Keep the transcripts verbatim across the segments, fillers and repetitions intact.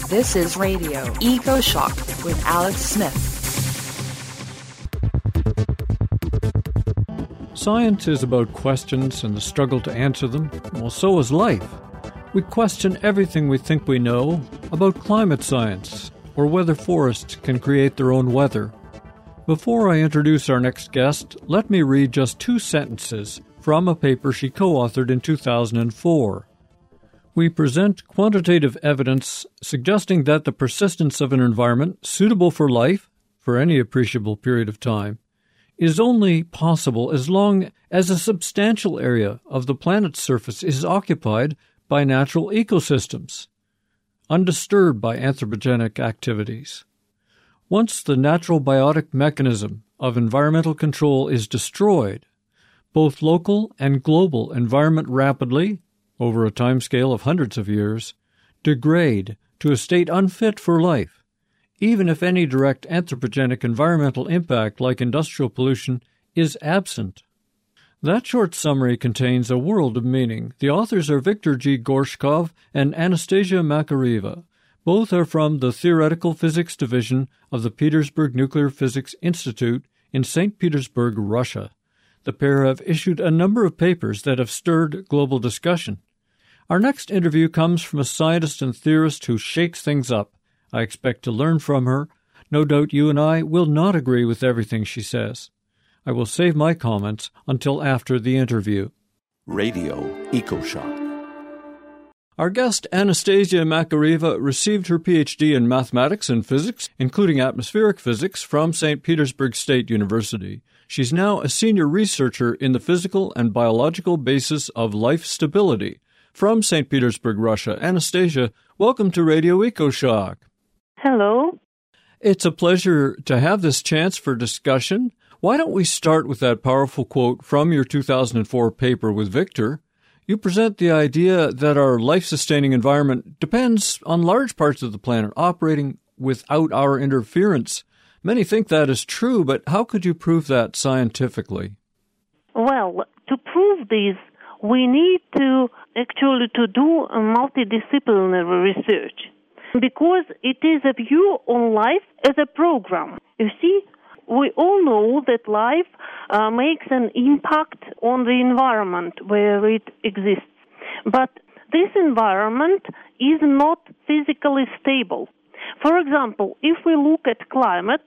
This is Radio Eco Shock with Alex Smith. Science is about questions and the struggle to answer them. Well, so is life. We question everything we think we know about climate science, or whether forests can create their own weather. Before I introduce our next guest, let me read just two sentences from a paper she co-authored in two thousand four. We present quantitative evidence suggesting that the persistence of an environment suitable for life, for any appreciable period of time, is only possible as long as a substantial area of the planet's surface is occupied by natural ecosystems, undisturbed by anthropogenic activities. Once the natural biotic mechanism of environmental control is destroyed, both local and global environment rapidly, over a timescale of hundreds of years, degrade to a state unfit for life, even if any direct anthropogenic environmental impact like industrial pollution is absent. That short summary contains a world of meaning. The authors are Viktor G. Gorshkov and Anastasia Makarieva. Both are from the Theoretical Physics Division of the Petersburg Nuclear Physics Institute in Saint Petersburg, Russia. The pair have issued a number of papers that have stirred global discussion. Our next interview comes from a scientist and theorist who shakes things up. I expect to learn from her. No doubt you and I will not agree with everything she says. I will save my comments until after the interview. Radio EcoShock. Our guest, Anastasia Makarieva, received her P H D in mathematics and physics, including atmospheric physics, from Saint Petersburg State University. She's now a senior researcher in the physical and biological basis of life stability. From Saint Petersburg, Russia, Anastasia, welcome to Radio EcoShock. Hello. It's a pleasure to have this chance for discussion. Why don't we start with that powerful quote from your two thousand four paper with Victor? You present the idea that our life-sustaining environment depends on large parts of the planet operating without our interference. Many think that is true, but how could you prove that scientifically? Well, to prove this, we need to actually to do a multidisciplinary research, because it is a view on life as a program. You see, we all know that life uh, makes an impact on the environment where it exists. But this environment is not physically stable. For example, if we look at climate,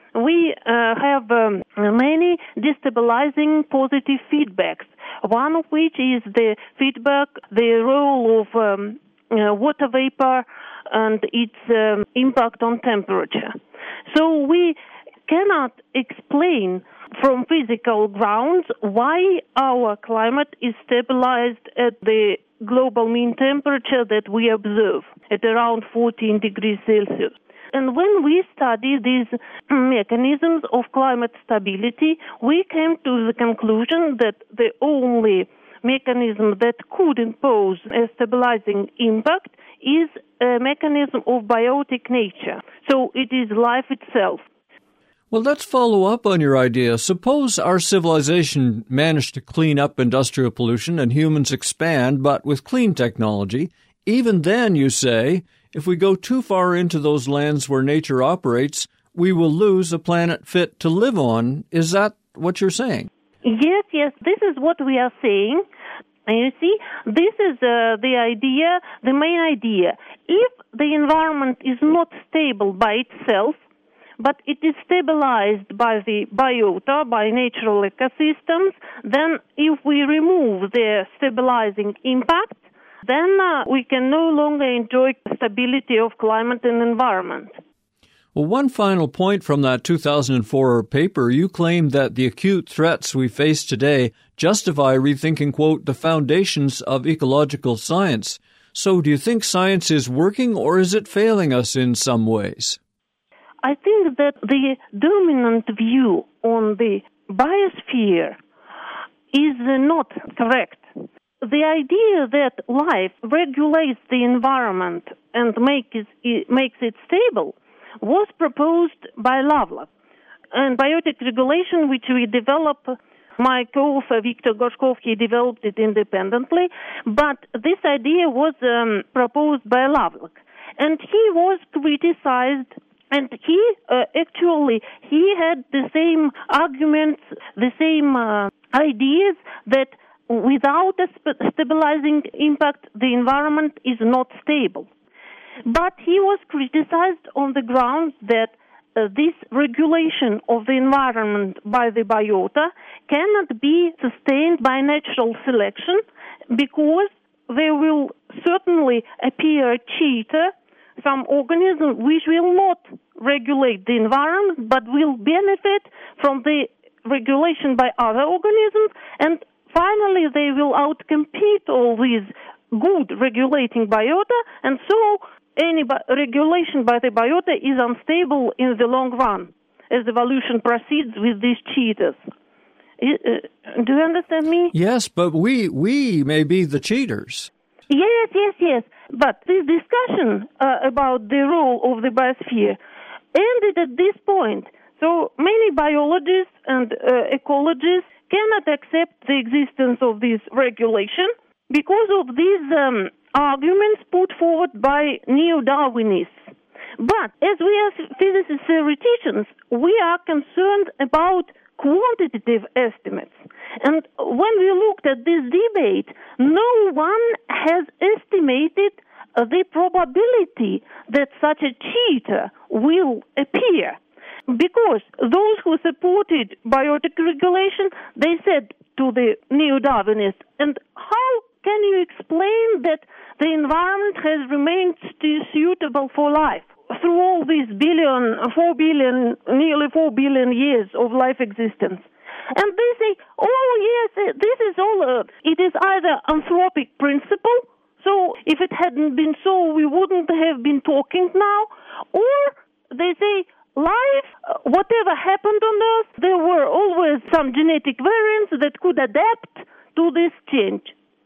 we uh, have um, many destabilizing positive feedbacks, one of which is the feedback, the role of um, uh, water vapor and its um, impact on temperature. So we cannot explain from physical grounds why our climate is stabilized at the global mean temperature that we observe at around fourteen degrees Celsius. And when we study these mechanisms of climate stability, we came to the conclusion that the only mechanism that could impose a stabilizing impact is a mechanism of biotic nature. So it is life itself. Well, let's follow up on your idea. Suppose our civilization managed to clean up industrial pollution and humans expand, but with clean technology. Even then, you say, if we go too far into those lands where nature operates, we will lose a planet fit to live on. Is that what you're saying? Yes, yes, this is what we are saying. And you see, this is uh, the idea, the main idea. If the environment is not stable by itself, but it is stabilized by the biota, by natural ecosystems, then if we remove the stabilizing impact, then uh, we can no longer enjoy stability of climate and environment. Well, one final point from that two thousand four paper, you claim that the acute threats we face today justify rethinking, quote, the foundations of ecological science. So do you think science is working, or is it failing us in some ways? I think that the dominant view on the biosphere is not correct. The idea that life regulates the environment and make it, makes it stable was proposed by Lovelock. And biotic regulation, which we developed, my co-author Viktor Gorshkov, he developed it independently, but this idea was um, proposed by Lovelock. And he was criticized, and he uh, actually, he had the same arguments, the same uh, ideas that without a sp- stabilizing impact, the environment is not stable. But he was criticized on the grounds that uh, this regulation of the environment by the biota cannot be sustained by natural selection because there will certainly appear cheater, some organism which will not regulate the environment but will benefit from the regulation by other organisms, and finally they will outcompete all these good regulating biota, and so any bi- regulation by the biota is unstable in the long run as evolution proceeds with these cheaters. Uh, do you understand me? Yes, but we we may be the cheaters. Yes, yes, yes. But this discussion uh, about the role of the biosphere ended at this point. So many biologists and uh, ecologists cannot accept the existence of this regulation because of these um, arguments put forward by neo-Darwinists. But as we are physicist theoreticians, we are concerned about quantitative estimates. And when we looked at this debate, no one has estimated uh, the probability that such a cheater will appear. Because those who supported biotic regulation, they said to the neo-Darwinists, and how can you explain that the environment has remained st- suitable for life through all these billion, four billion, nearly four billion years of life existence? And they say, oh yes, this is all, uh, it is either anthropic principle, so if it hadn't been so, we wouldn't have been talking now, or they say, life, whatever happened on Earth, there were always some genetic variants that could adapt to this change.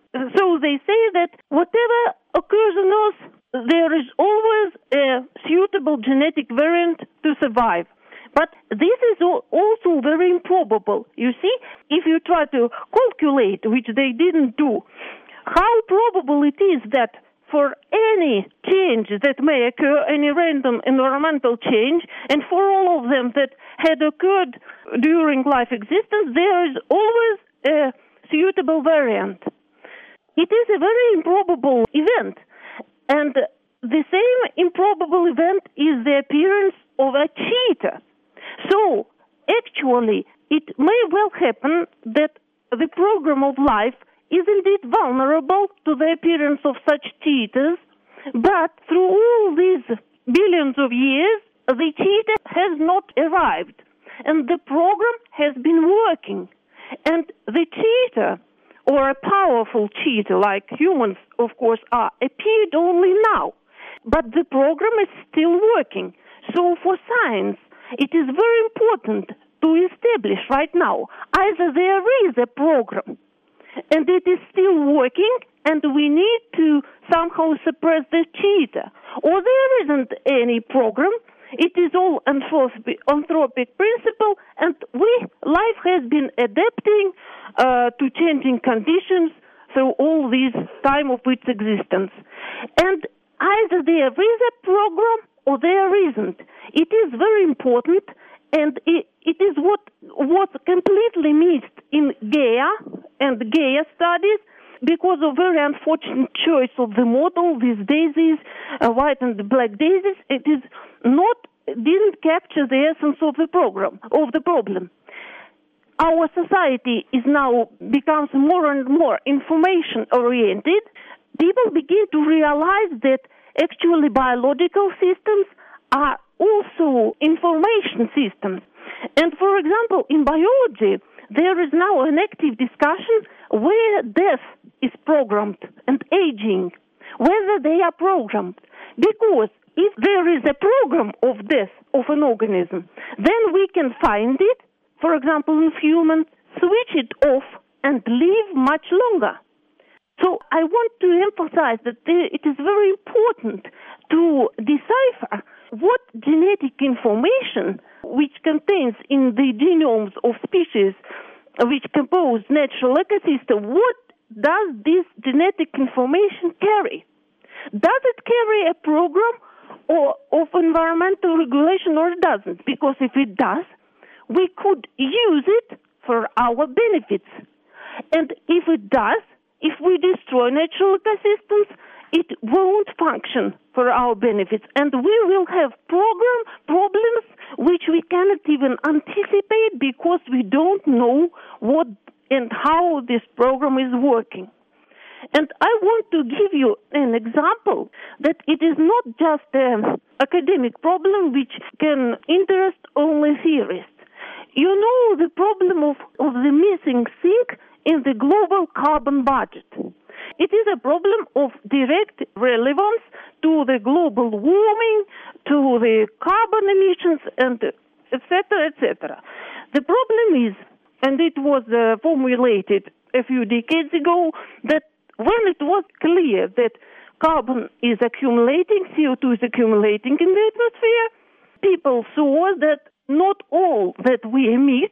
So they say that whatever occurs on Earth, there is always a suitable genetic variant to survive. But this is also very improbable. You see, if you try to calculate, which they didn't do, how probable it is that for any change that may occur, any random environmental change, and for all of them that had occurred during life existence, there is always a suitable variant. It is a very improbable event, and the same improbable event is the appearance of a cheater. So, actually, it may well happen that the program of life is indeed vulnerable to the appearance of such cheaters, but through all these billions of years, the cheater has not arrived, and the program has been working. And the cheater, or a powerful cheater like humans, of course, are, appeared only now, but the program is still working. So for science, it is very important to establish right now either there is a program and it is still working, and we need to somehow suppress the cheater, or there isn't any program, it is all anthropic, anthropic principle, and we, life has been adapting uh, to changing conditions through all this time of its existence. And either there is a program or there isn't. It is very important, and it, it is what was completely missed in Gaia and Gaia studies because of very unfortunate choice of the model, these daisies, uh, white and black daisies. It is not, didn't capture the essence of the program, of the problem. Our society is now becomes more and more information oriented. People begin to realize that actually biological systems are also information systems. And for example, in biology, there is now an active discussion where death is programmed and aging, whether they are programmed. Because if there is a program of death of an organism, then we can find it, for example, in humans, switch it off and live much longer. So I want to emphasize that it is very important to decipher what genetic information which contains in the genomes of species which compose natural ecosystem, what does this genetic information carry? Does it carry a program or of environmental regulation or it doesn't? Because if it does, we could use it for our benefits. And if it does, if we destroy natural ecosystems, it won't function for our benefits. And we will have program problems which we cannot even anticipate because we don't know what and how this program is working. And I want to give you an example that it is not just an academic problem which can interest only theorists. You know the problem of, of the missing link in the global carbon budget. It is a problem of direct relevance to the global warming, to the carbon emissions, and et cetera, et cetera. The problem is, and it was uh, formulated a few decades ago, that when it was clear that carbon is accumulating, C O two is accumulating in the atmosphere, people saw that not all that we emit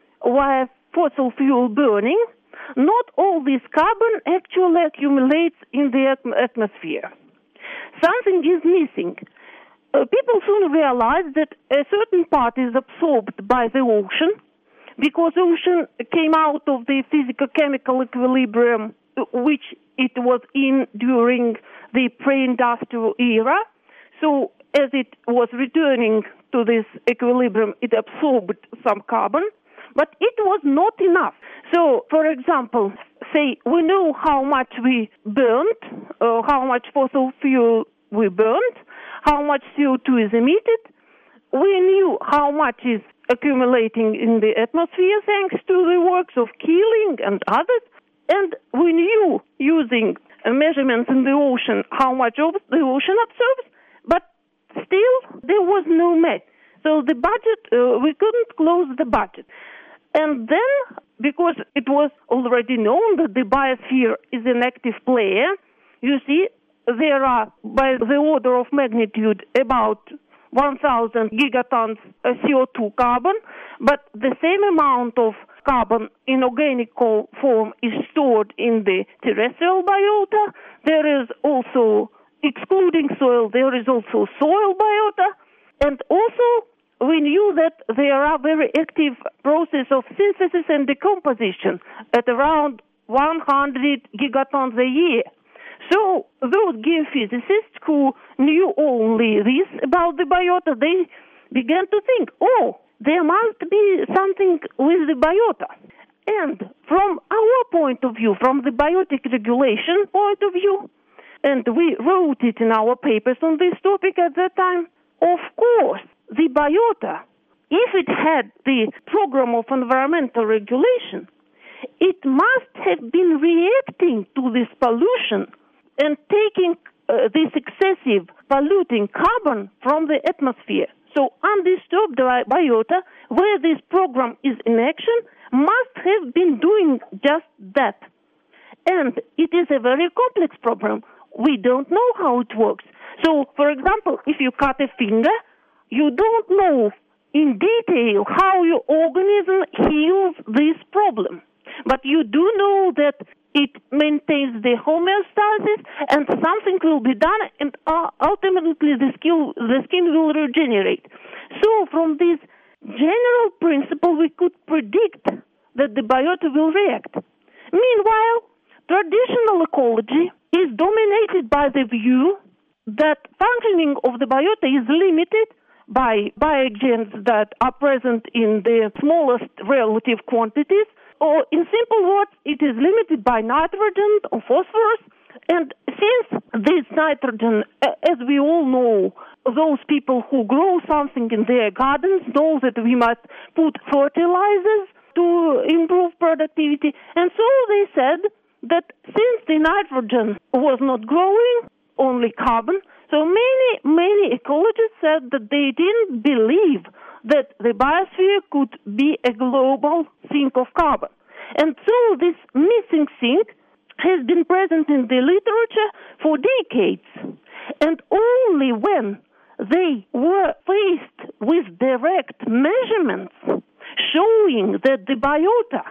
via fossil fuel burning, not all this carbon actually accumulates in the atmosphere. Something is missing. Uh, people soon realized that a certain part is absorbed by the ocean, because ocean came out of the physical-chemical equilibrium which it was in during the pre-industrial era. So as it was returning to this equilibrium, it absorbed some carbon, but it was not enough. So, for example, say we know how much we burnt, uh, how much fossil fuel we burnt, how much C O two is emitted. We knew how much is accumulating in the atmosphere thanks to the works of Keeling and others. And we knew, using measurements in the ocean, how much of the ocean absorbs, but still there was no match. So the budget, uh, we couldn't close the budget. And then, because it was already known that the biosphere is an active player, you see, there are, by the order of magnitude, about one thousand gigatons C O two carbon, but the same amount of carbon in organic form is stored in the terrestrial biota. There is also, excluding soil, there is also soil biota. And also, we knew that there are very active process of synthesis and decomposition at around one hundred gigatons a year. So those geophysicists who knew only this about the biota, they began to think, oh, there must be something with the biota. And from our point of view, from the biotic regulation point of view, and we wrote it in our papers on this topic at that time, of course, the biota, if it had the program of environmental regulation, it must have been reacting to this pollution and taking uh, this excessive polluting carbon from the atmosphere. So undisturbed biota, where this program is in action, must have been doing just that. And it is a very complex problem. We don't know how it works. So, for example, if you cut a finger, you don't know in detail how your organism heals this problem. But you do know that it maintains the homeostasis and something will be done and uh, ultimately the skin, the skin will regenerate. So from this general principle, we could predict that the biota will react. Meanwhile, traditional ecology is dominated by the view that functioning of the biota is limited by biogens that are present in the smallest relative quantities, or in simple words, it is limited by nitrogen or phosphorus. And since this nitrogen, as we all know, those people who grow something in their gardens know that we must put fertilizers to improve productivity. And so they said that since the nitrogen was not growing, only carbon, so many, many ecologists said that they didn't believe that the biosphere could be a global sink of carbon. And so this missing sink has been present in the literature for decades. And only when they were faced with direct measurements showing that the biota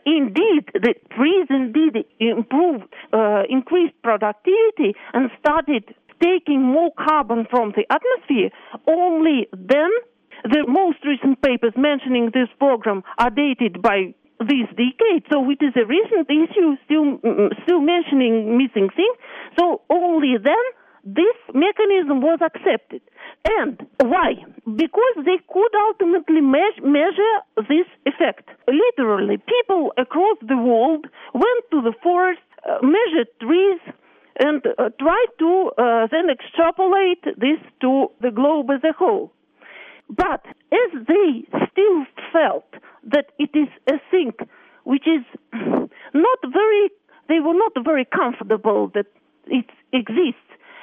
indeed, the trees indeed improved, uh, increased productivity and started taking more carbon from the atmosphere, only then the most recent papers mentioning this program are dated by this decade, so it is a recent issue, still still mentioning missing things. So only then this mechanism was accepted. And why? Because they could ultimately me- measure this effect. Literally, people across the world went to the forest, uh, measured trees, and uh, tried to uh, then extrapolate this to the globe as a whole. But as they still felt that it is a thing which is not very, they were not very comfortable that it exists.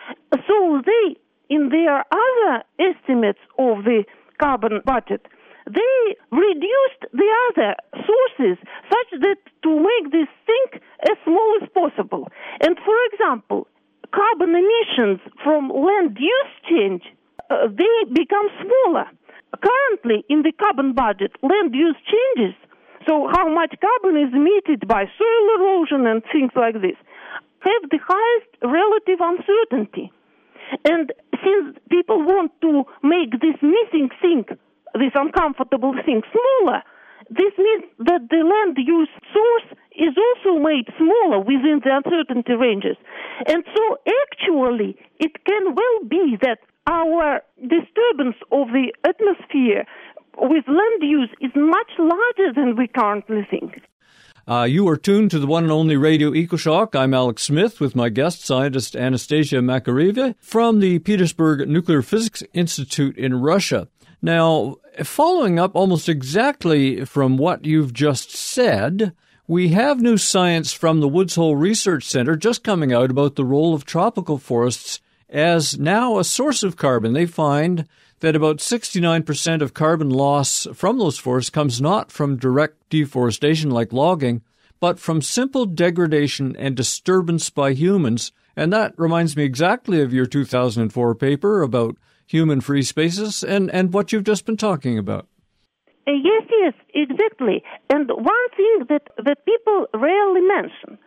So they, in their other estimates of the carbon budget, they reduced the other sources such that to make this thing as small as possible. And for example, carbon emissions from land use change, uh, they become smaller. Currently, in the carbon budget, land use changes, so how much carbon is emitted by soil erosion and things like this, have the highest relative uncertainty. And since people want to make this missing thing, this uncomfortable thing, smaller, this means that the land use source is also made smaller within the uncertainty ranges. And so actually, it can well be that our disturbance of the atmosphere with land use is much larger than we currently think. Uh, you are tuned to the one and only Radio EcoShock. I'm Alex Smith with my guest scientist Anastasia Makareva from the Petersburg Nuclear Physics Institute in Russia. Now, following up almost exactly from what you've just said, we have new science from the Woods Hole Research Center just coming out about the role of tropical forests as now a source of carbon. They find that about sixty-nine percent of carbon loss from those forests comes not from direct deforestation like logging, but from simple degradation and disturbance by humans. And that reminds me exactly of your two thousand four paper about human free spaces and, and what you've just been talking about. Uh, yes, yes, exactly. And one thing that, that people rarely mention,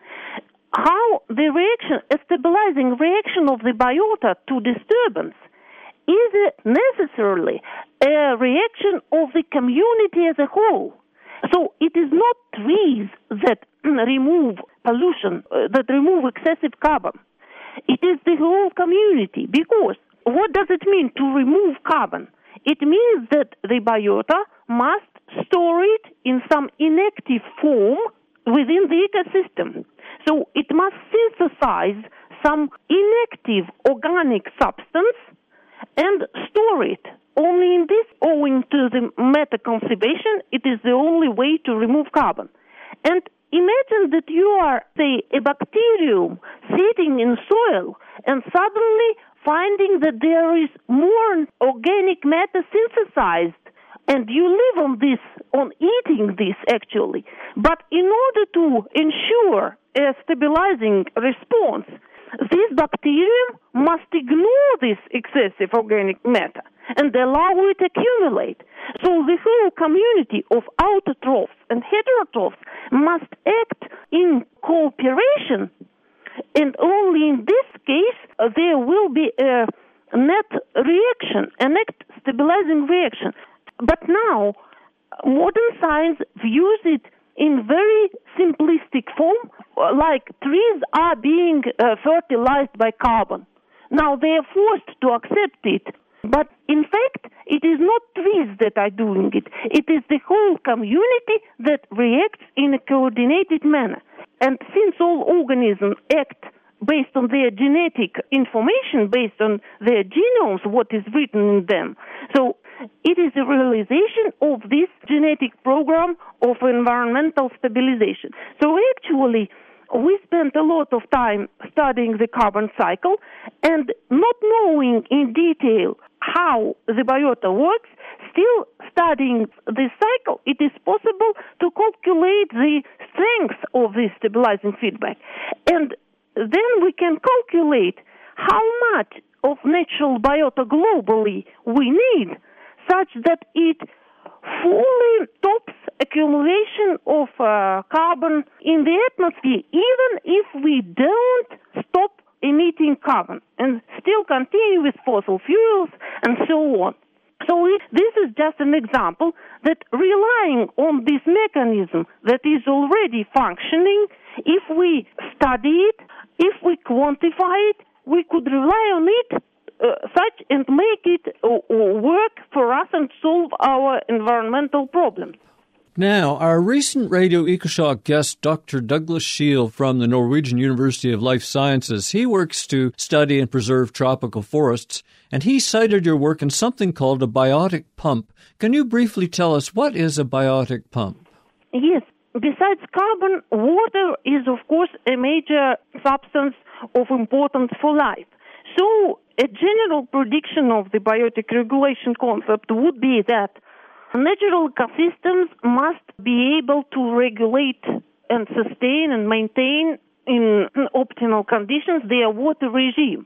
how the reaction, a stabilizing reaction of the biota to disturbance is necessarily a reaction of the community as a whole. So it is not trees that remove pollution, uh, that remove excessive carbon. It is the whole community, because what does it mean to remove carbon? It means that the biota must store it in some inactive form within the ecosystem. So it must synthesize some inactive organic substance and store it. Only in this, owing to the meta-conservation, it is the only way to remove carbon. And imagine that you are, say, a bacterium sitting in soil and suddenly finding that there is more organic matter synthesized, and you live on this, on eating this actually. But in order to ensure a stabilizing response, this bacterium must ignore this excessive organic matter and allow it to accumulate. So the whole community of autotrophs and heterotrophs must act in cooperation, and only in this case uh, there will be a net reaction, a net stabilizing reaction. But now, modern science views it in very simplistic form, like trees are being uh, fertilized by carbon. Now they are forced to accept it, but in fact it is not trees that are doing it. It is the whole community that reacts in a coordinated manner. And since all organisms act based on their genetic information, based on their genomes, what is written in them, so it is a realization of this genetic program of environmental stabilization. So actually, we spent a lot of time studying the carbon cycle, and not knowing in detail how the biota works, still studying this cycle, it is possible to calculate the strength of this stabilizing feedback. And then we can calculate how much of natural biota globally we need, such that it fully tops accumulation of uh, carbon in the atmosphere, even if we don't stop emitting carbon and still continue with fossil fuels and so on. So it, this is just an example that relying on this mechanism that is already functioning, if we study it, if we quantify it, we could rely on it uh, such and make it uh, work for us and solve our environmental problems. Now, our recent Radio EcoShock guest, Doctor Douglas Scheel from the Norwegian University of Life Sciences, he works to study and preserve tropical forests, and he cited your work in something called a biotic pump. Can you briefly tell us what is a biotic pump? Yes. Besides carbon, water is, of course, a major substance of importance for life. So, a general prediction of the biotic regulation concept would be that natural ecosystems must be able to regulate and sustain and maintain in optimal conditions their water regime.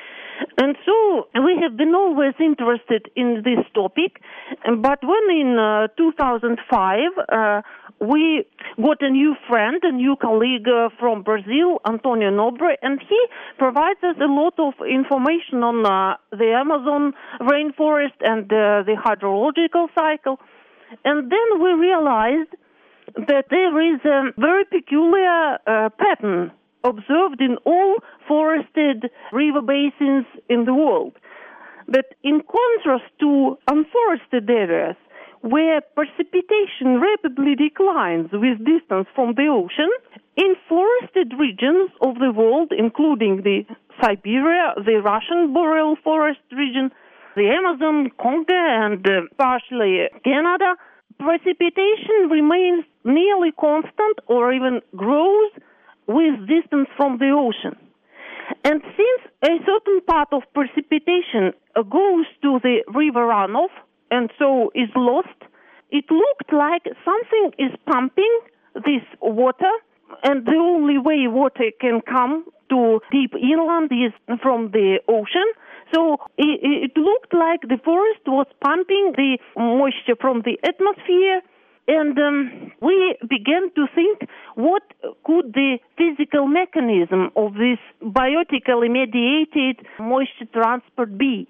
And so we have been always interested in this topic, but when in uh, two thousand five uh, we got a new friend, a new colleague uh, from Brazil, Antonio Nobre, and he provides us a lot of information on uh, the Amazon rainforest and uh, the hydrological cycle. And then we realized that there is a very peculiar uh, pattern observed in all forested river basins in the world. But in contrast to unforested areas, where precipitation rapidly declines with distance from the ocean, in forested regions of the world, including the Siberia, the Russian boreal forest region, the Amazon, Congo, and uh, partially Canada, precipitation remains nearly constant or even grows with distance from the ocean. And since a certain part of precipitation goes to the river runoff and so is lost, it looked like something is pumping this water, and the only way water can come to deep inland is from the ocean. So it, it looked like the forest was pumping the moisture from the atmosphere. And um, we began to think, what could the physical mechanism of this biotically mediated moisture transport be?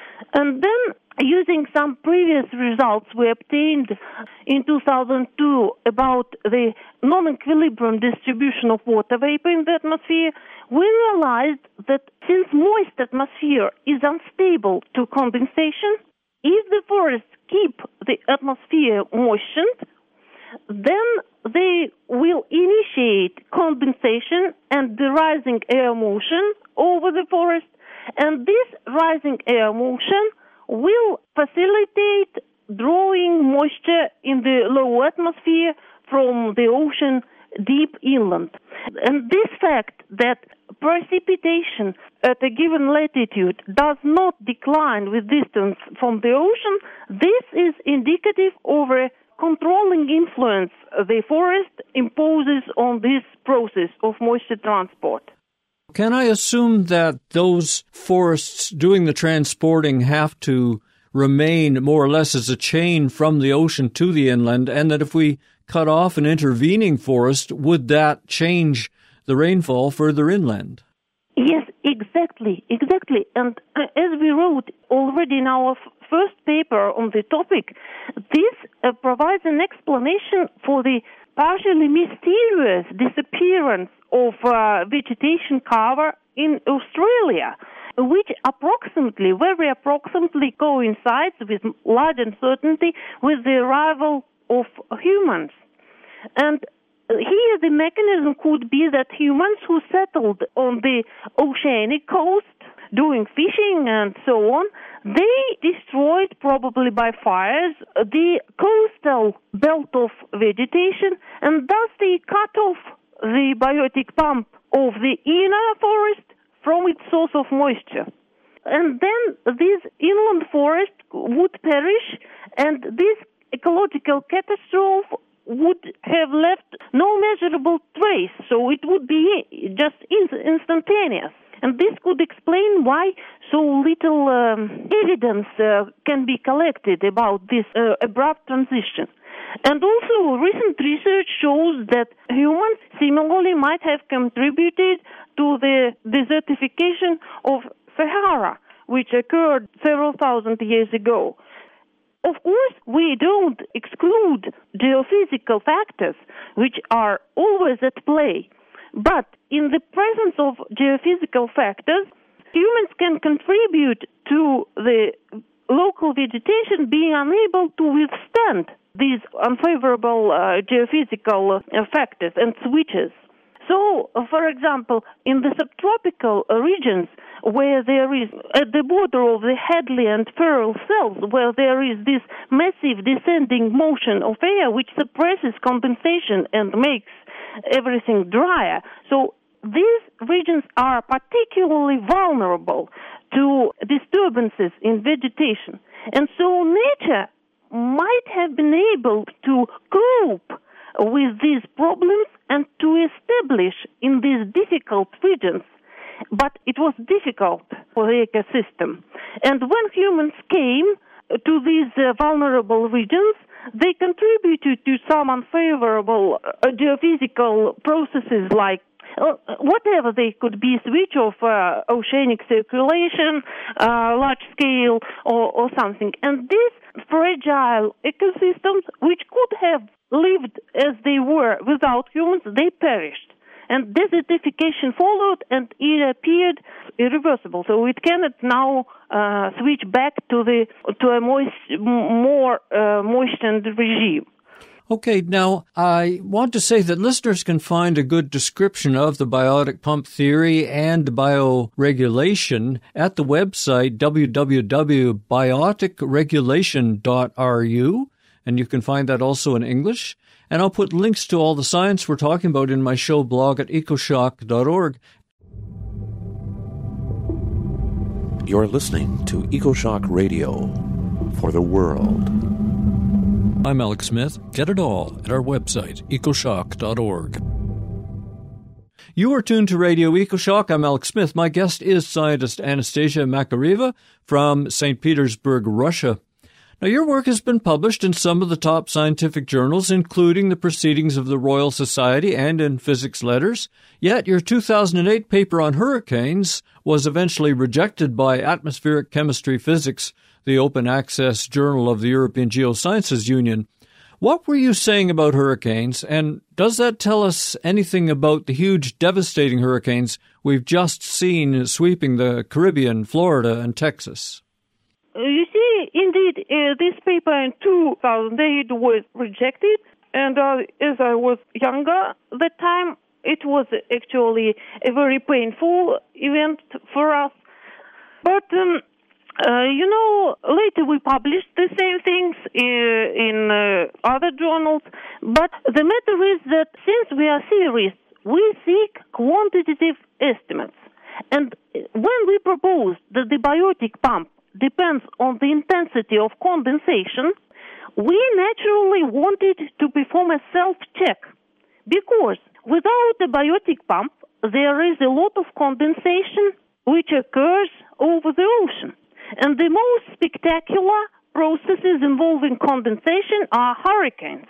And then, using some previous results we obtained in two thousand two about the non-equilibrium distribution of water vapor in the atmosphere, we realized that since moist atmosphere is unstable to condensation, if the forests keep the atmosphere moistened, then they will initiate condensation and the rising air motion over the forest, and this rising air motion will facilitate drawing moisture in the low atmosphere from the ocean deep inland. And this fact that precipitation at a given latitude does not decline with distance from the ocean, this is indicative of a controlling influence the forest imposes on this process of moisture transport. Can I assume that those forests doing the transporting have to remain more or less as a chain from the ocean to the inland, and that if we cut off an intervening forest, would that change the rainfall further inland? Yes, exactly, exactly. And uh, as we wrote already in our f- first paper on the topic, this uh, provides an explanation for the partially mysterious disappearance of uh, vegetation cover in Australia, which approximately, very approximately coincides with large uncertainty with the arrival of humans. And here the mechanism could be that humans who settled on the oceanic coast, doing fishing and so on, they destroyed, probably by fires, the coastal belt of vegetation, and thus they cut off the biotic pump of the inner forest from its source of moisture. And then this inland forest would perish, and this ecological catastrophe would have left no measurable trace, so it would be just instantaneous. And this could explain why so little um, evidence uh, can be collected about this uh, abrupt transition. And also, recent research shows that humans similarly might have contributed to the desertification of Sahara, which occurred several thousand years ago. Of course, we don't exclude geophysical factors, which are always at play. But in the presence of geophysical factors, humans can contribute to the local vegetation being unable to withstand these unfavorable uh, geophysical uh, factors and switches. So, uh, for example, in the subtropical uh, regions, where there is, at the border of the Hadley and Ferrel cells, where there is this massive descending motion of air which suppresses condensation and makes everything drier. So these regions are particularly vulnerable to disturbances in vegetation. And so nature might have been able to cope with these problems and to establish in these difficult regions. But it was difficult for the ecosystem. And when humans came to these uh, vulnerable regions, they contributed to some unfavorable uh, geophysical processes like uh, whatever they could be, switch of uh, oceanic circulation, uh, large scale, or, or something. And these fragile ecosystems, which could have lived as they were without humans, they perished. And desertification followed, and it appeared irreversible. So it cannot now uh, switch back to the to a moist, more uh, moistened regime. Okay, now I want to say that listeners can find a good description of the biotic pump theory and bioregulation at the website w w w dot biotic regulation dot r u, and you can find that also in English. And I'll put links to all the science we're talking about in my show blog at ecoshock dot org. You're listening to EcoShock Radio for the world. I'm Alex Smith. Get it all at our website, ecoshock dot org. You are tuned to Radio EcoShock. I'm Alex Smith. My guest is scientist Anastasia Makarieva from Saint Petersburg, Russia. Now, your work has been published in some of the top scientific journals, including the Proceedings of the Royal Society and in Physics Letters. Yet, your two thousand eight paper on hurricanes was eventually rejected by Atmospheric Chemistry Physics, the open access journal of the European Geosciences Union. What were you saying about hurricanes, and does that tell us anything about the huge, devastating hurricanes we've just seen sweeping the Caribbean, Florida, and Texas? You see, indeed, uh, this paper in two thousand eight was rejected, and uh, as I was younger at that time, it was actually a very painful event for us. But, um, uh, you know, later we published the same things uh, in uh, other journals, but the matter is that since we are theorists, we seek quantitative estimates. And when we proposed that the biotic pump depends on the intensity of condensation, we naturally wanted to perform a self-check, because without a biotic pump, there is a lot of condensation which occurs over the ocean. And the most spectacular processes involving condensation are hurricanes.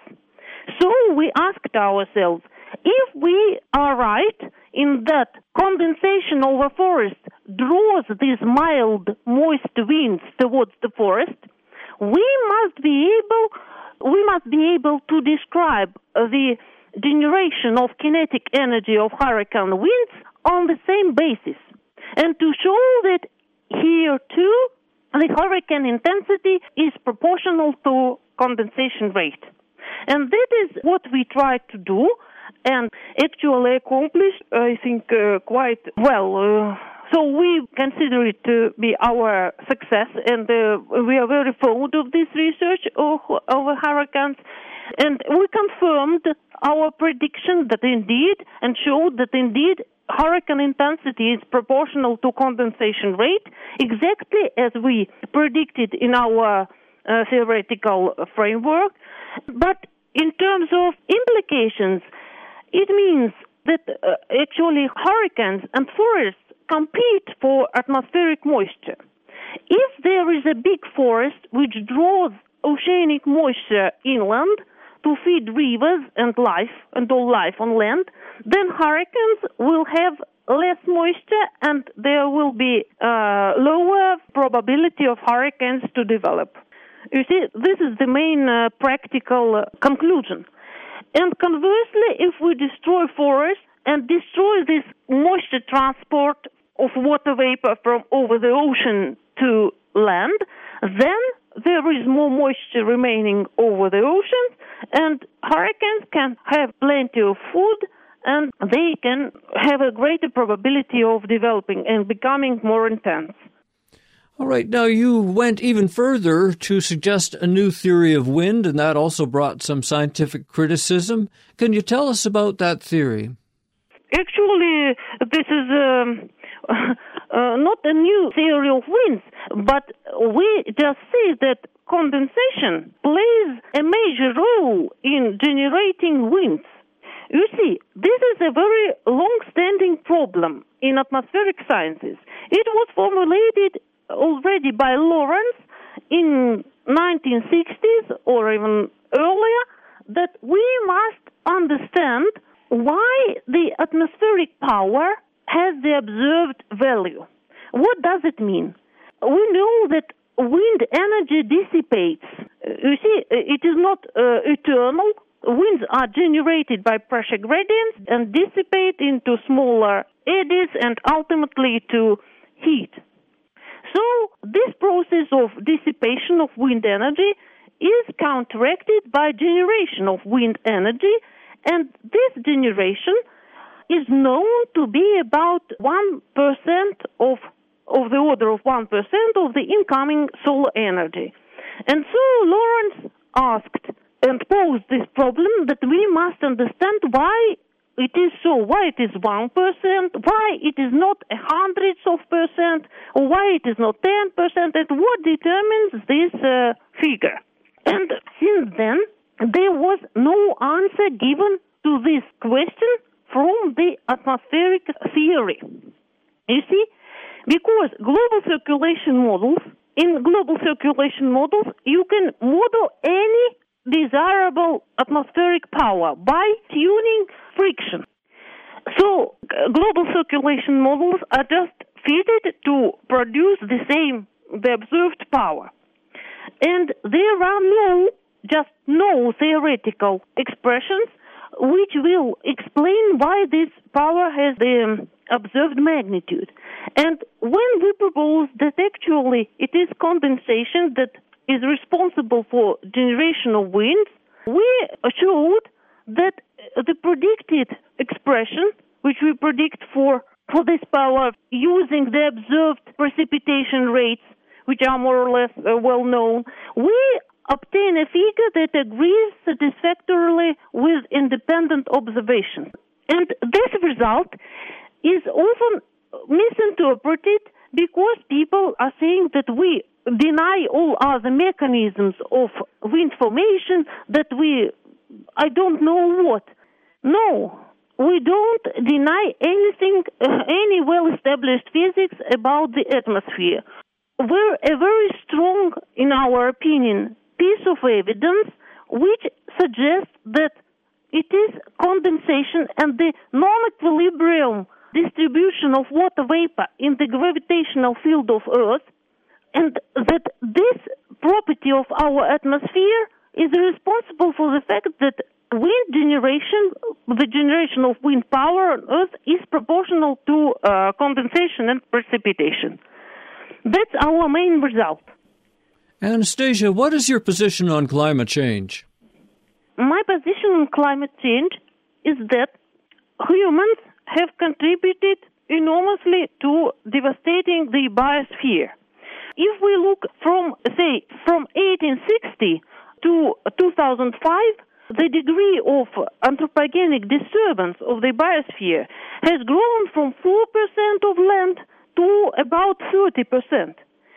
So we asked ourselves, if we are right in that condensation over forest draws these mild, moist winds towards the forest, we must be able, we must be able to describe the generation of kinetic energy of hurricane winds on the same basis, and to show that here too the hurricane intensity is proportional to condensation rate. And that is what we tried to do, and actually accomplished, I think, uh, quite well. Uh, so we consider it to be our success, and uh, we are very fond of this research of, of hurricanes. And we confirmed our prediction that indeed, and showed that indeed, hurricane intensity is proportional to condensation rate, exactly as we predicted in our uh, theoretical framework. But in terms of implications, it means that uh, actually hurricanes and forests compete for atmospheric moisture. If there is a big forest which draws oceanic moisture inland, to feed rivers and life and all life on land, then hurricanes will have less moisture and there will be uh, lower probability of hurricanes to develop. You see, this is the main uh, practical uh, conclusion. And conversely, if we destroy forests and destroy this moisture transport of water vapor from over the ocean to land, then there is more moisture remaining over the ocean, and hurricanes can have plenty of food, and they can have a greater probability of developing and becoming more intense. All right, now you went even further to suggest a new theory of wind, and that also brought some scientific criticism. Can you tell us about that theory? Actually, this is um, uh, not a new theory of winds, but we just see that condensation plays a major role in generating winds. You see, this is a very long-standing problem in atmospheric sciences. It was formulated already by Lorentz in nineteen sixties or even earlier, that we must understand why the atmospheric power has the observed value. What does it mean? We know that wind energy dissipates. You see, it is not uh, eternal. Winds are generated by pressure gradients and dissipate into smaller eddies and ultimately to heat. So this process of dissipation of wind energy is counteracted by generation of wind energy, and this generation is known to be about one percent of, of the order of one percent of the incoming solar energy. And so Lorentz asked and posed this problem that we must understand why it is so, why it is one percent, why it is not a hundredth of percent, or why it is not ten percent, and what determines this uh, figure. And since then, there was no answer given to this question from the atmospheric theory. You see, because global circulation models, in global circulation models, you can model any desirable atmospheric power by tuning friction. So global circulation models are just fitted to produce the same, the observed power. And there are no, just no theoretical expressions which will explain why this power has the um, observed magnitude. And when we propose that actually it is condensation that is responsible for generation of winds, we showed that the predicted expression, which we predict for, for this power using the observed precipitation rates, which are more or less uh, well known, we obtain a figure that agrees satisfactorily with independent observation. And this result is often misinterpreted because people are saying that we deny all other mechanisms of wind formation, that we, I don't know what. No, we don't deny anything, uh, any well-established physics about the atmosphere. We're a very strong, in our opinion, piece of evidence which suggests that it is condensation and the non-equilibrium distribution of water vapor in the gravitational field of Earth, and that this property of our atmosphere is responsible for the fact that wind generation, the generation of wind power on Earth, is proportional to uh, condensation and precipitation. That's our main result. Anastasia, what is your position on climate change? My position on climate change is that humans have contributed enormously to devastating the biosphere. If we look from, say, from eighteen sixty to two thousand five, the degree of anthropogenic disturbance of the biosphere has grown from four percent of land to about thirty percent.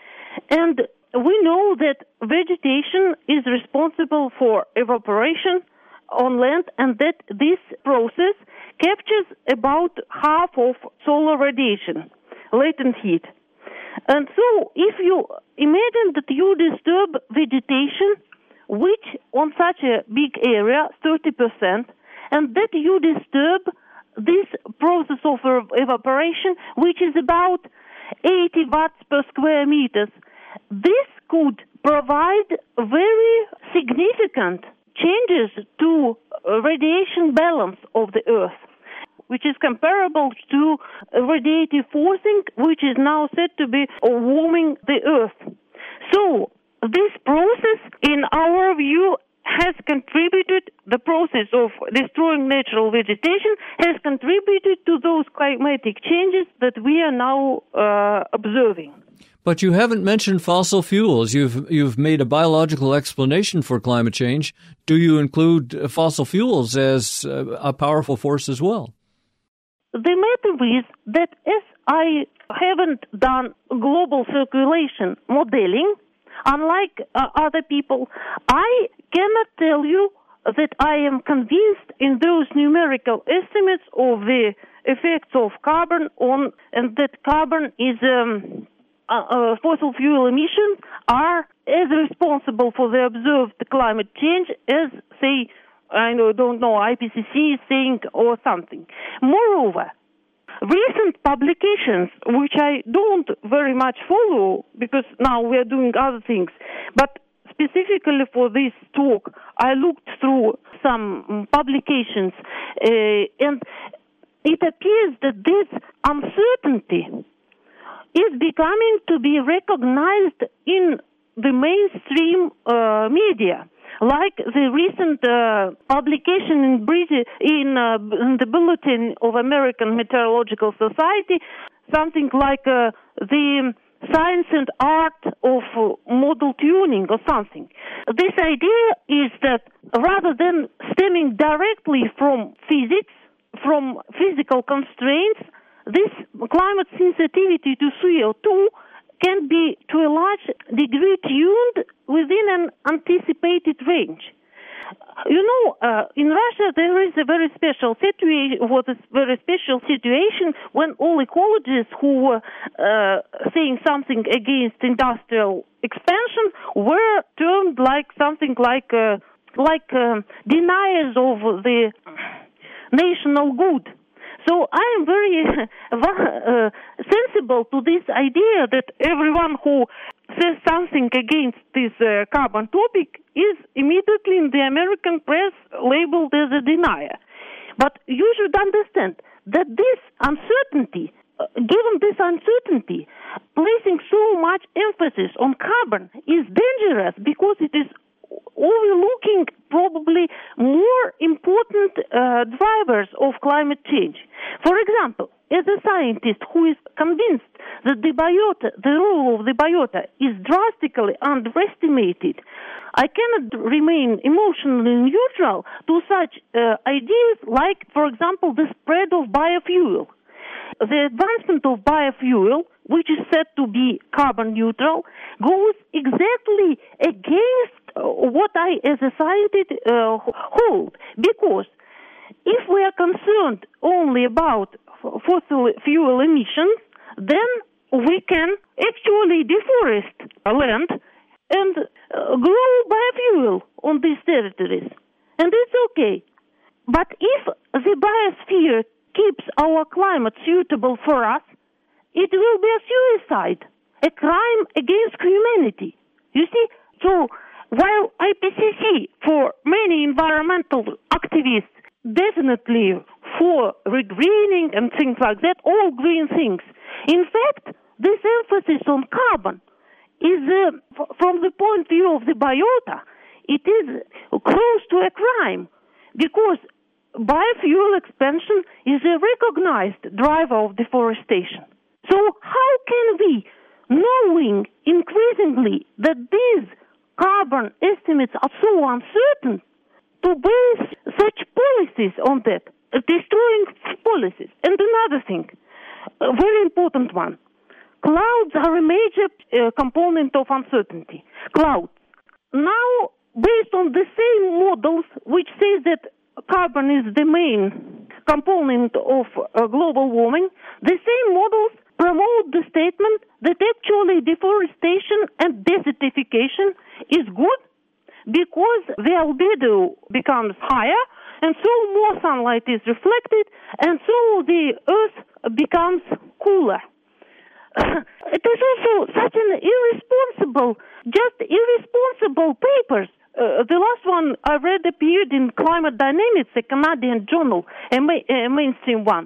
And we know that vegetation is responsible for evaporation on land, and that this process captures about half of solar radiation, latent heat. And so if you imagine that you disturb vegetation which on such a big area, thirty percent, and that you disturb this process of evaporation, which is about eighty watts per square meters. This could provide very significant changes to radiation balance of the Earth, which is comparable to radiative forcing, which is now said to be warming the Earth. So this process, in our view, has contributed, the process of destroying natural vegetation has contributed to those climatic changes that we are now uh, observing. But you haven't mentioned fossil fuels. You've you've made a biological explanation for climate change. Do you include fossil fuels as a powerful force as well? The matter is that as I haven't done global circulation modeling, unlike uh, other people, I cannot tell you that I am convinced in those numerical estimates of the effects of carbon on, and that carbon is um, uh, uh, fossil fuel emissions are as responsible for the observed climate change as, say, I don't know, I P C C is saying or something. Moreover, recent publications, which I don't very much follow because now we are doing other things, but specifically for this talk, I looked through some publications, uh, and it appears that this uncertainty is becoming to be recognized in the mainstream uh, media. Like the recent uh, publication in, British, in, uh, in the Bulletin of American Meteorological Society, something like uh, the science and art of uh, model tuning or something. This idea is that rather than stemming directly from physics, from physical constraints, this climate sensitivity to C O two can be to a large degree tuned within an anticipated range. You know, uh, in Russia there is a very special situation, was a very special situation when all ecologists who were uh, saying something against industrial expansion were termed like something like uh, like uh, deniers of the national good. So I am very uh, sensible to this idea that everyone who says something against this uh, carbon topic is immediately in the American press labeled as a denier. But you should understand that this uncertainty, uh, given this uncertainty, placing so much emphasis on carbon is dangerous because it is overlooking probably more important uh, drivers of climate change. For example, as a scientist who is convinced that the biota, the role of the biota is drastically underestimated, I cannot remain emotionally neutral to such uh, ideas like, for example, the spread of biofuel. The advancement of biofuel, which is said to be carbon neutral, goes exactly against uh, what I, as a scientist, uh, hold. Because if we are concerned only about fossil fuel emissions, then we can actually deforest land and uh, grow biofuel on these territories. And it's okay. But if the biosphere keeps our climate suitable for us, it will be a suicide, a crime against humanity. You see? So while I P C C, for many environmental activists, definitely for regreening and things like that, all green things, in fact, this emphasis on carbon is, uh, f- from the point of view of the biota, it is close to a crime, because biofuel expansion is a recognized driver of deforestation. So how can we, knowing increasingly that these carbon estimates are so uncertain, to base such policies on that, uh, destroying policies? And another thing, a very important one, clouds are a major uh, component of uncertainty. Clouds. Now, based on the same models which say that carbon is the main component of uh, global warming, the same models promote the statement that actually deforestation and desertification is good because the albedo becomes higher, and so more sunlight is reflected, and so the Earth becomes cooler. It is also such an irresponsible, just irresponsible papers. Uh, the last one I read appeared in Climate Dynamics, a Canadian journal, a, ma- a mainstream one.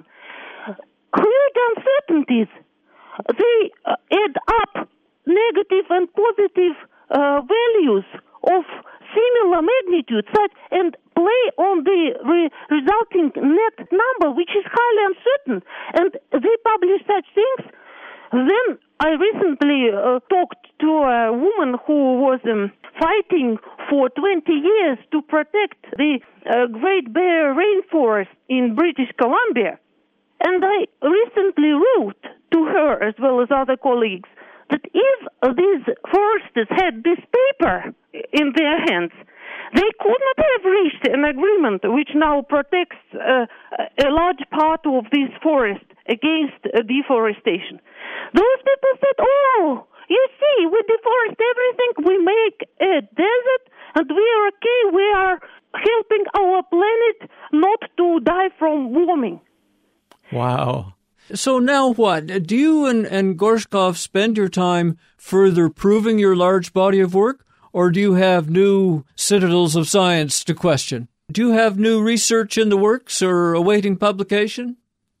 Huge uncertainties. They uh, add up negative and positive uh, values of similar magnitude, such and play on the re- resulting net number, which is highly uncertain. And they publish such things. Then I recently uh, talked to a woman who was um, fighting for twenty years to protect the uh, Great Bear Rainforest in British Columbia. And I recently wrote to her, as well as other colleagues, that if these foresters had this paper in their hands, they could not have reached an agreement which now protects uh, a large part of this forest against uh, deforestation. Those people said, oh, you see, we deforest everything, we make a desert, and we are okay, we are helping our planet not to die from warming. Wow. So now what? Do you and, and Gorshkov spend your time further proving your large body of work, or do you have new citadels of science to question? Do you have new research in the works or awaiting publication?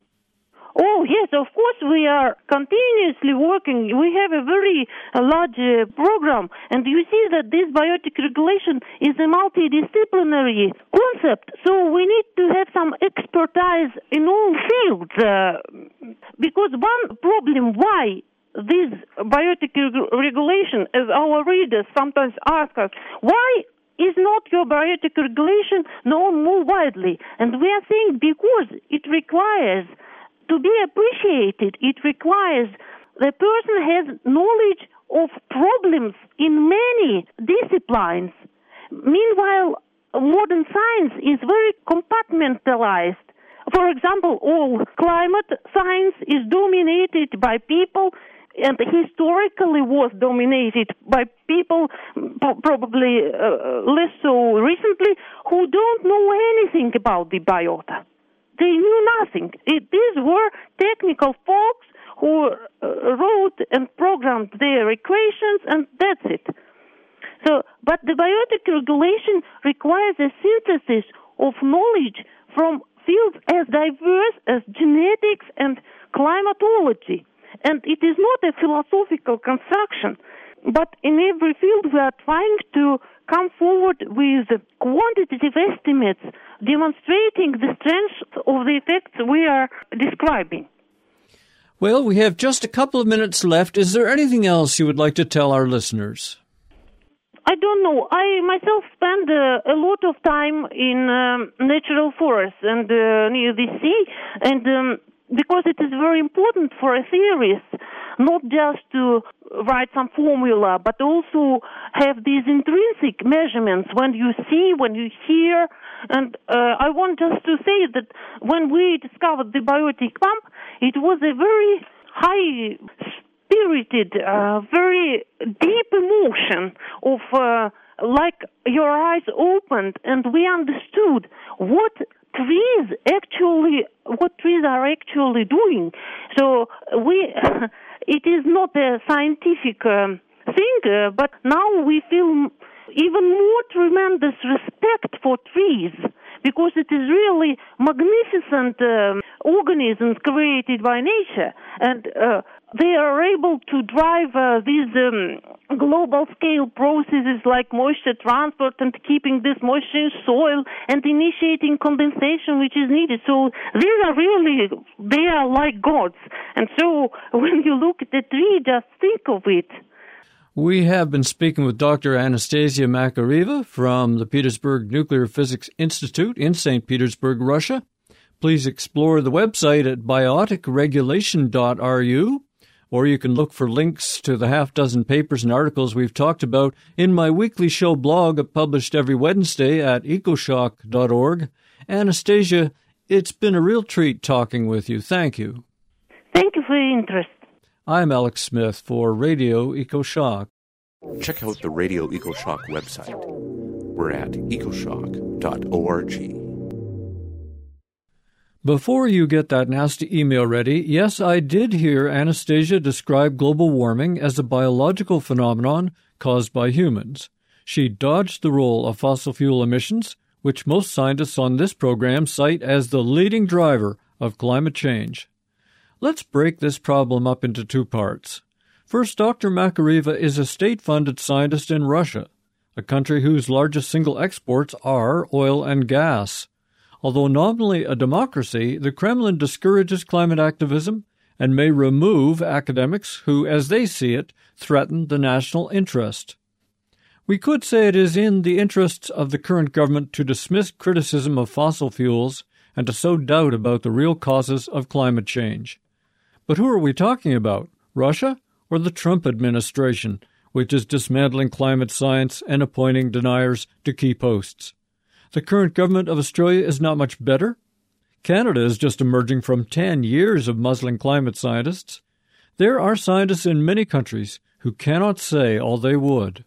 Oh, yes, of course we are continuously working. We have a very uh, large uh, program, and you see that this biotic regulation is a multidisciplinary concept, so we need to have some expertise in all fields, uh, because one problem why this biotic reg- regulation, as our readers sometimes ask us, why is not your biotic regulation known more widely? And we are saying because it requires to be appreciated, it requires the person has knowledge of problems in many disciplines. Meanwhile, modern science is very compartmentalized. For example, all climate science is dominated by people and historically was dominated by people, probably uh, less so recently, who don't know anything about the biota. They knew nothing. It, these were technical folks who uh, wrote and programmed their equations, and that's it. So, but the biotic regulation requires a synthesis of knowledge from fields as diverse as genetics and climatology. And it is not a philosophical construction, but in every field we are trying to come forward with quantitative estimates demonstrating the strength of the effects we are describing. Well, we have just a couple of minutes left. Is there anything else you would like to tell our listeners? I don't know. I myself spend uh, a lot of time in um, natural forests and uh, near the sea, and um, because it is very important for a theorist not just to write some formula, but also have these intrinsic measurements when you see, when you hear. And uh, I want just to say that when we discovered the biotic pump, it was a very high-spirited, uh, very deep emotion of uh, like your eyes opened and we understood what trees actually, what trees are actually doing. So we, it is not a scientific um, thing, uh, but now we feel even more tremendous respect for trees because it is really magnificent um, organisms created by nature, and uh, they are able to drive uh, these um, global scale processes like moisture transport and keeping this moisture in soil and initiating condensation which is needed. So these are really, they are like gods. And so when you look at the tree, just think of it. We have been speaking with Doctor Anastasia Makariva from the Petersburg Nuclear Physics Institute in Saint Petersburg, Russia. Please explore the website at biotic regulation dot r u, or you can look for links to the half dozen papers and articles we've talked about in my weekly show blog published every Wednesday at ecoshock dot org. Anastasia, it's been a real treat talking with you. Thank you. Thank you for your interest. I'm Alex Smith for Radio EcoShock. Check out the Radio EcoShock website, We're at ecoshock dot org. Before you get that nasty email ready, yes, I did hear Anastasia describe global warming as a biological phenomenon caused by humans. She dodged the role of fossil fuel emissions, which most scientists on this program cite as the leading driver of climate change. Let's break this problem up into two parts. First, Doctor Makariva is a state-funded scientist in Russia, a country whose largest single exports are oil and gas. Although nominally a democracy, the Kremlin discourages climate activism and may remove academics who, as they see it, threaten the national interest. We could say it is in the interests of the current government to dismiss criticism of fossil fuels and to sow doubt about the real causes of climate change. But who are we talking about, Russia or the Trump administration, which is dismantling climate science and appointing deniers to key posts? The current government of Australia is not much better. Canada is just emerging from ten years of muzzling climate scientists. There are scientists in many countries who cannot say all they would.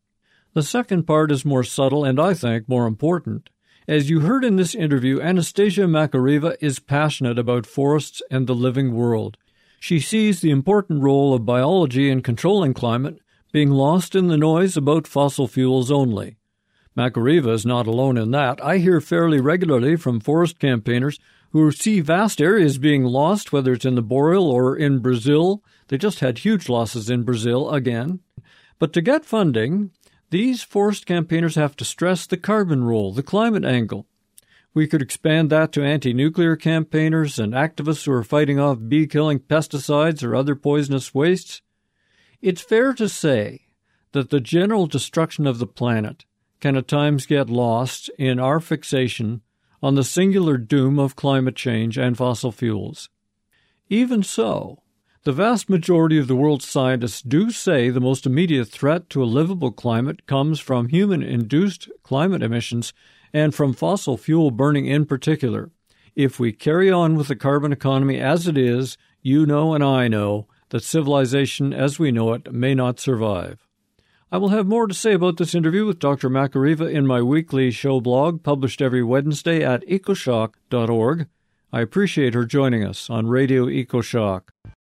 The second part is more subtle and, I think, more important. As you heard in this interview, Anastasia Makariva is passionate about forests and the living world. She sees the important role of biology in controlling climate being lost in the noise about fossil fuels only. Makariva is not alone in that. I hear fairly regularly from forest campaigners who see vast areas being lost, whether it's in the boreal or in Brazil. They just had huge losses in Brazil again. But to get funding, these forest campaigners have to stress the carbon role, the climate angle. We could expand that to anti-nuclear campaigners and activists who are fighting off bee-killing pesticides or other poisonous wastes. It's fair to say that the general destruction of the planet can at times get lost in our fixation on the singular doom of climate change and fossil fuels. Even so, the vast majority of the world's scientists do say the most immediate threat to a livable climate comes from human-induced climate emissions and from fossil fuel burning in particular. If we carry on with the carbon economy as it is, you know and I know that civilization as we know it may not survive. I will have more to say about this interview with Doctor Makariva in my weekly show blog, published every Wednesday at ecoshock dot org. I appreciate her joining us on Radio EcoShock.